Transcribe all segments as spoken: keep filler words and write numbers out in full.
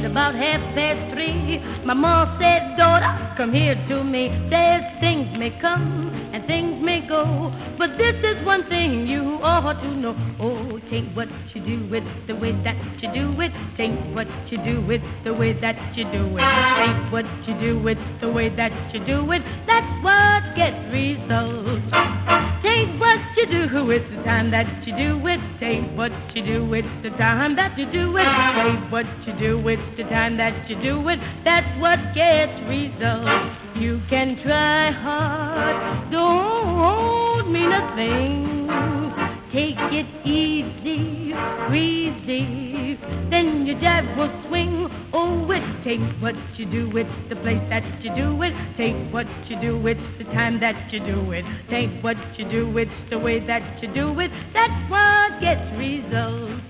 about half past three. My ma said, daughter, come here to me. Says things may come and things may go, but this is one thing you ought to know. Oh, tain't what you do, it's the way that you do it. Tain't what you do, it's the way that you do it. Tain't what you do, it's the way that you do it. That's what gets results. Tain't what you do, it's the time that you do it. Tain't what you do, it's the time that you do it. Tain't what you do, it's the time that you do it. That's what gets results. You can try hard, don't mean a thing. Take it easy, breezy, then your jive will swing. Oh, it tain't what you do, it's the place that you do it. Tain't what you do, it's the time that you do it. Tain't what you do, it's the way that you do it. That's what gets results.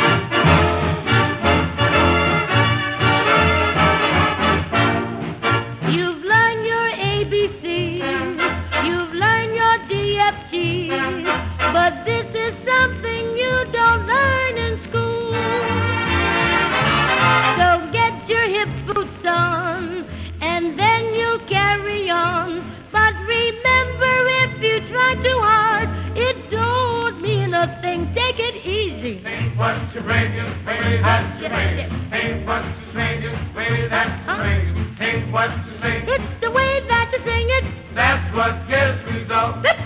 You've learned your A B Cs, you've learned your D F Gs, but this is something you don't learn in school. So get your hip boots on, and then you'll carry on. But remember, if you try too hard, it don't mean a thing. Take it easy. Ain't what you bring is way that you bring. Ain't what you sing is way that you sing. Ain't what you sing. It's the way that you sing it. That's what gives results.